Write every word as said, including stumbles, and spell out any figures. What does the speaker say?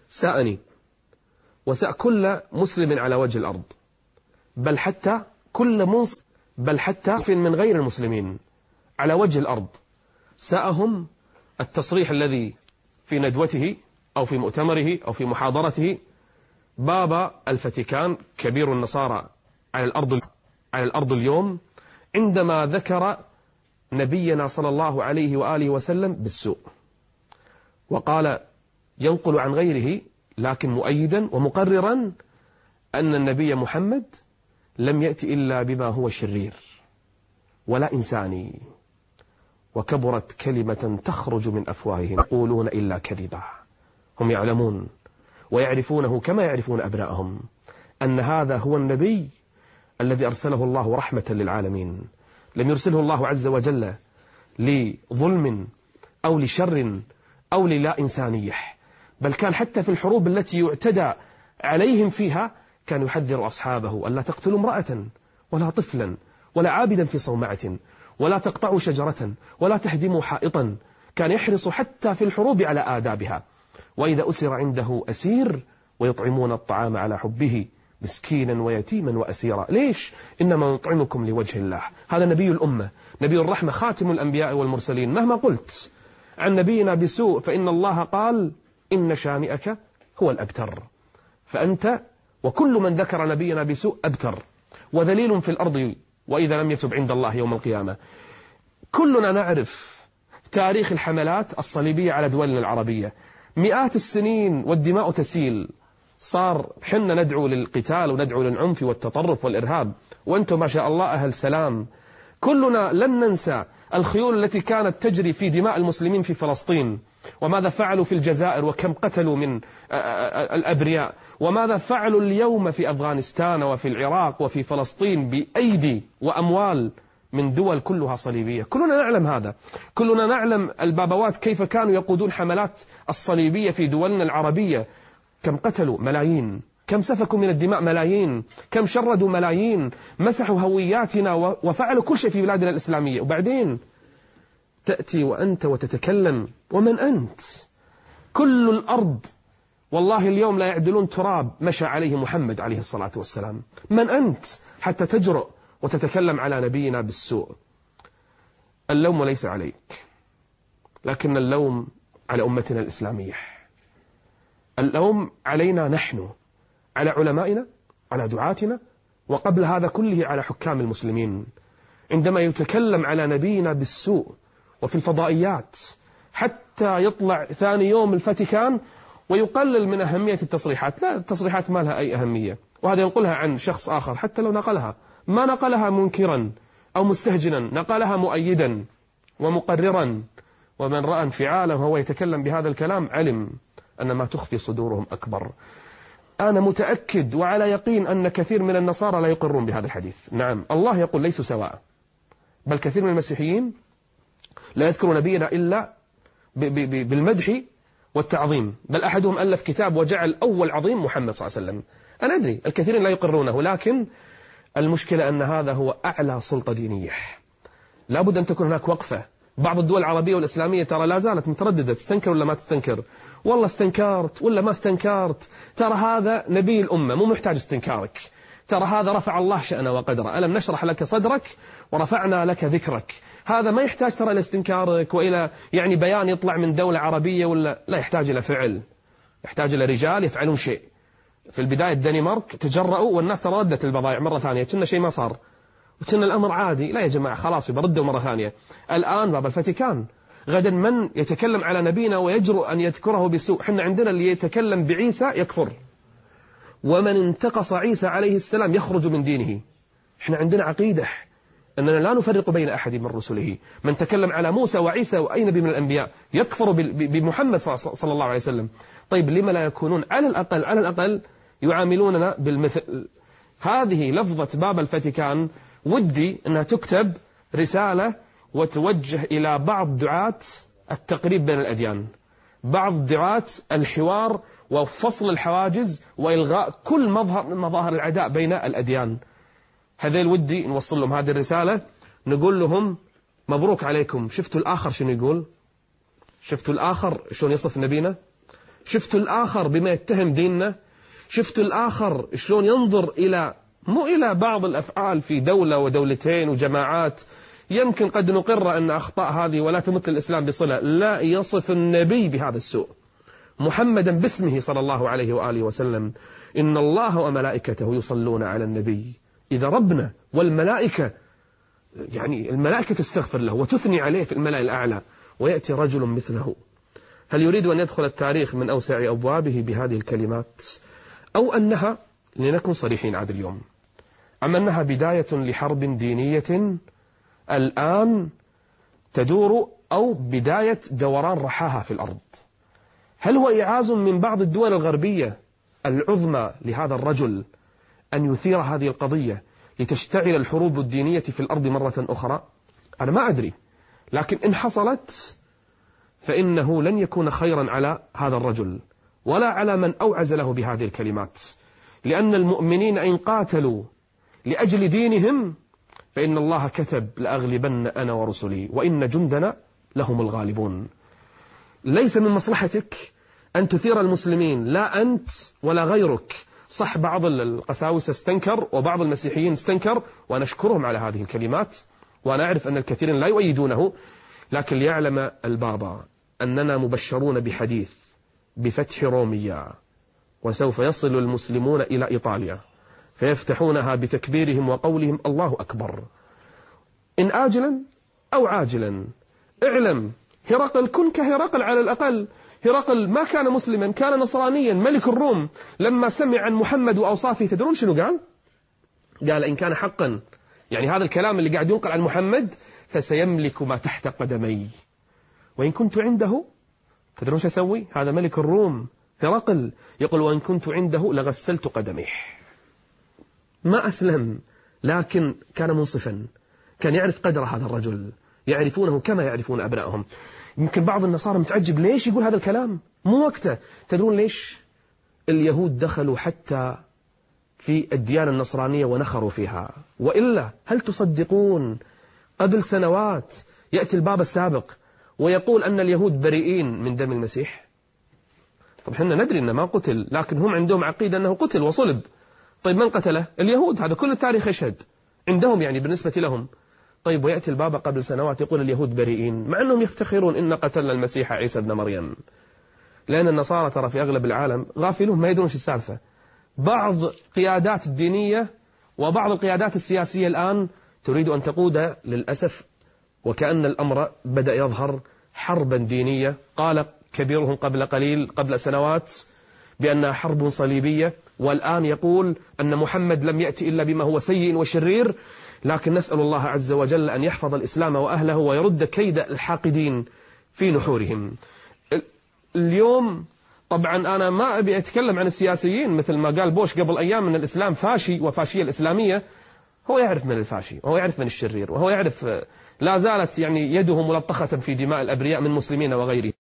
ساءني وساء كل مسلم على وجه الأرض، بل حتى كل منصف، بل حتى من غير المسلمين على وجه الأرض. ساءهم التصريح الذي في ندوته أو في مؤتمره أو في محاضرته بابا الفاتيكان كبير النصارى على الأرض على الأرض اليوم، عندما ذكر نبينا صلى الله عليه وآله وسلم بالسوء، وقال ينقل عن غيره لكن مؤيدا ومقررا أن النبي محمد لم يأتي إلا بما هو شرير ولا إنساني، وكبرت كلمة تخرج من أفواههم يقولون إلا كذبا. هم يعلمون ويعرفونه كما يعرفون أبنائهم أن هذا هو النبي الذي أرسله الله رحمة للعالمين، لم يرسله الله عز وجل لظلم أو لشر أو للا إنسانية، بل كان حتى في الحروب التي يعتدى عليهم فيها كان يحذر أصحابه ألا تقتلوا امرأة ولا طفلا ولا عابدا في صومعة ولا تقطعوا شجرة ولا تهدموا حائطا. كان يحرص حتى في الحروب على آدابها. وإذا أسر عنده أسير ويطعمون الطعام على حبه مسكينا ويتيما وأسيرا. ليش؟ إنما نطعمكم لوجه الله. هذا نبي الأمة، نبي الرحمة، خاتم الأنبياء والمرسلين. مهما قلت عن نبينا بسوء فإن الله قال إن شانئك هو الأبتر. فأنت وكل من ذكر نبينا بسوء أبتر وذليل في الأرض وإذا لم يتب عند الله يوم القيامة. كلنا نعرف تاريخ الحملات الصليبية على دولنا العربية، مئات السنين والدماء تسيل. صار حنا ندعو للقتال وندعو للعنف والتطرف والإرهاب، وأنتم ما شاء الله أهل سلام. كلنا لن ننسى الخيول التي كانت تجري في دماء المسلمين في فلسطين، وماذا فعلوا في الجزائر وكم قتلوا من الأبرياء، وماذا فعلوا اليوم في أفغانستان وفي العراق وفي فلسطين بأيدي وأموال من دول كلها صليبية. كلنا نعلم هذا. كلنا نعلم البابوات كيف كانوا يقودون حملات الصليبية في دولنا العربية، كم قتلوا ملايين، كم سفكوا من الدماء ملايين، كم شردوا ملايين، مسحوا هوياتنا وفعلوا كل شيء في بلادنا الإسلامية. وبعدين تأتي وأنت وتتكلم، ومن أنت؟ كل الأرض والله اليوم لا يعدلون تراب مشى عليه محمد عليه الصلاة والسلام. من أنت حتى تجرؤ وتتكلم على نبينا بالسوء؟ اللوم ليس عليك، لكن اللوم على أمتنا الإسلامية. اللوم علينا نحن، على علمائنا، على دعاتنا، وقبل هذا كله على حكام المسلمين. عندما يتكلم على نبينا بالسوء وفي الفضائيات حتى يطلع ثاني يوم الفاتيكان ويقلل من أهمية التصريحات. لا، التصريحات ما لها أي أهمية، وهذا ينقلها عن شخص آخر حتى لو نقلها ما نقلها منكرا أو مستهجنا، نقلها مؤيدا ومقررا. ومن رأى انفعاله وهو يتكلم بهذا الكلام علم أن ما تخفي صدورهم أكبر. أنا متأكد وعلى يقين أن كثير من النصارى لا يقرون بهذا الحديث. نعم، الله يقول ليسوا سواء، بل كثير من المسيحيين لا يذكر نبينا إلا بالمدح والتعظيم، بل أحدهم ألف كتاب وجعل أول عظيم محمد صلى الله عليه وسلم. أنا أدري الكثيرين لا يقرونه، لكن المشكلة أن هذا هو أعلى سلطة دينية. لابد أن تكون هناك وقفة. بعض الدول العربية والإسلامية ترى لا زالت مترددة، تستنكر ولا ما تستنكر، والله استنكرت ولا ما استنكرت. ترى هذا نبي الأمة مو محتاج استنكارك، ترى هذا رفع الله شأنه وقدره، ألم نشرح لك صدرك ورفعنا لك ذكرك. هذا ما يحتاج ترى إلى استنكارك وإلى يعني بيان يطلع من دولة عربية، ولا لا يحتاج إلى فعل، يحتاج إلى رجال يفعلون شيء. في البداية الدنمارك تجرؤوا والناس تردت البضائع مرة ثانية، كنا شيء ما صار وكنا الأمر عادي. لا يا جماعة خلاص يبردوا مرة ثانية. الآن باب الفاتيكان، غدا من يتكلم على نبينا ويجرؤ أن يذكره بسوء. حنا عندنا اللي يتكلم بعيسى يكفر، ومن انتقص عيسى عليه السلام يخرج من دينه. احنا عندنا عقيدة أننا لا نفرق بين أحد من رسله. من تكلم على موسى وعيسى وأي نبي من الأنبياء يكفر بمحمد صلى الله عليه وسلم. طيب لما لا يكونون على الأقل على الأقل يعاملوننا بالمثل؟ هذه لفظة باب الفاتيكان ودي أنها تكتب رسالة وتوجه إلى بعض دعاة التقريب بين الأديان، بعض دعاة الحوار وفصل الحواجز وإلغاء كل مظهر من مظاهر العداء بين الأديان. هذيل ودي نوصل لهم هذه الرسالة، نقول لهم مبروك عليكم. شفتوا الآخر شنو يقول؟ شفتوا الآخر شلون يصف نبينا؟ شفتوا الآخر بما يتهم ديننا؟ شفتوا الآخر شلون ينظر إلى مو إلى بعض الأفعال في دولة ودولتين وجماعات يمكن قد نقر أن أخطاء هذه ولا تمت الإسلام بصلة، لا، يصف النبي بهذا السوء، محمدا باسمه صلى الله عليه وآله وسلم: إن الله وملائكته يصلون على النبي. إذا ربنا والملائكة، يعني الملائكة تستغفر له وتثني عليه في الملأ الأعلى، ويأتي رجل مثله، هل يريد أن يدخل التاريخ من أوسع أبوابه بهذه الكلمات؟ أو أنها، لنكن صريحين عاد اليوم، أم أنها بداية لحرب دينية الآن تدور، أو بداية دوران رحاها في الأرض؟ هل هو إعاز من بعض الدول الغربية العظمى لهذا الرجل أن يثير هذه القضية لتشتعل الحروب الدينية في الأرض مرة أخرى؟ أنا ما أدري، لكن إن حصلت فإنه لن يكون خيرا على هذا الرجل ولا على من أوعز له بهذه الكلمات، لأن المؤمنين إن قاتلوا لأجل دينهم فإن الله كتب: لأغلبن أنا ورسلي وإن جندنا لهم الغالبون. ليس من مصلحتك أن تثير المسلمين، لا أنت ولا غيرك. صح، بعض القساوسة استنكر وبعض المسيحيين استنكر، وأنا أشكرهم على هذه الكلمات، وأنا أعرف أن الكثيرين لا يؤيدونه، لكن ليعلم البابا أننا مبشرون بحديث بفتح روميا، وسوف يصل المسلمون إلى إيطاليا فيفتحونها بتكبيرهم وقولهم الله أكبر، إن آجلا أو عاجلا. اعلم، هرقل كن كهرقل على الأقل. هرقل ما كان مسلما، كان نصرانيا، ملك الروم. لما سمع عن محمد وأوصافه تدرون شنو قال؟ قال: إن كان حقا، يعني هذا الكلام اللي قاعد ينقل عن محمد، فسيملك ما تحت قدمي، وإن كنت عنده، تدرون شو أسوي؟ هذا ملك الروم هرقل يقول: وإن كنت عنده لغسلت قدميه. ما أسلم، لكن كان منصفا، كان يعرف قدر هذا الرجل، يعرفونه كما يعرفون أبنائهم. يمكن بعض النصارى متعجب ليش يقول هذا الكلام، مو وقته. تدرون ليش؟ اليهود دخلوا حتى في الديانة النصرانية ونخروا فيها، وإلا هل تصدقون قبل سنوات يأتي البابا السابق ويقول أن اليهود بريئين من دم المسيح؟ طب احنا ندري أنه ما قتل، لكن هم عندهم عقيدة أنه قتل وصلب. طيب من قتله؟ اليهود، هذا كل التاريخ يشهد عندهم، يعني بالنسبة لهم. طيب ويأتي البابا قبل سنوات يقول اليهود بريئين، مع أنهم يفتخرون إن قتلنا المسيح عيسى ابن مريم. لأن النصارى ترى في أغلب العالم غافلون، ما يدرون شو السالفة. بعض قيادات الدينية وبعض القيادات السياسية الآن تريد أن تقود للأسف، وكأن الأمر بدأ يظهر، حربا دينية. قال كبيرهم قبل قليل، قبل سنوات، بأنها حرب صليبية، والآن يقول أن محمد لم يأتي إلا بما هو سيء وشرير. لكن نسأل الله عز وجل أن يحفظ الإسلام وأهله ويرد كيد الحاقدين في نحورهم. اليوم طبعا أنا ما أبي أتكلم عن السياسيين، مثل ما قال بوش قبل أيام من الإسلام فاشي وفاشية الإسلامية. هو يعرف من الفاشي وهو يعرف من الشرير، وهو يعرف لا زالت يعني يده ملطخة في دماء الأبرياء من مسلمين وغيره.